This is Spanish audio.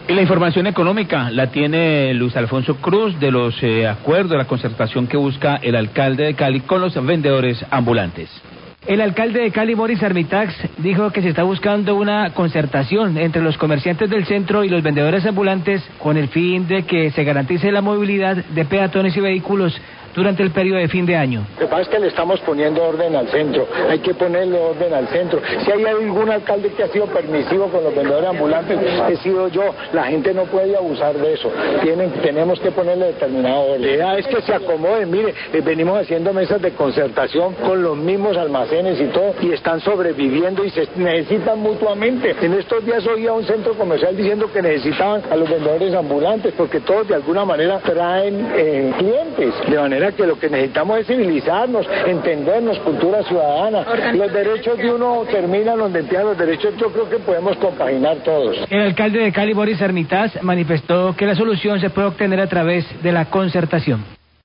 Y la información económica la tiene Luis Alfonso Cruz de los acuerdos de la concertación que busca el alcalde de Cali con los vendedores ambulantes. El alcalde de Cali, Boris Armitax, dijo que se está buscando una concertación entre los comerciantes del centro y los vendedores ambulantes con el fin de que se garantice la movilidad de peatones y vehículos durante el periodo de fin de año. Lo que pasa es que le estamos poniendo orden al centro, hay que ponerle orden al centro. Si hay algún alcalde que ha sido permisivo con los vendedores ambulantes, he sido yo. La gente no puede abusar de eso. Tenemos que ponerle determinado orden. La idea es que se acomoden. Mire, venimos haciendo mesas de concertación con los mismos almacenes y todo, y están sobreviviendo y se necesitan mutuamente. En estos días oí a un centro comercial diciendo que necesitaban a los vendedores ambulantes porque todos de alguna manera traen clientes. De manera que lo que necesitamos es civilizarnos, entendernos, cultura ciudadana. Los derechos de uno terminan donde empiezan los derechos. Yo creo que podemos compaginar todos. El alcalde de Cali, Boris Armitax, manifestó que la solución se puede obtener a través de la concertación.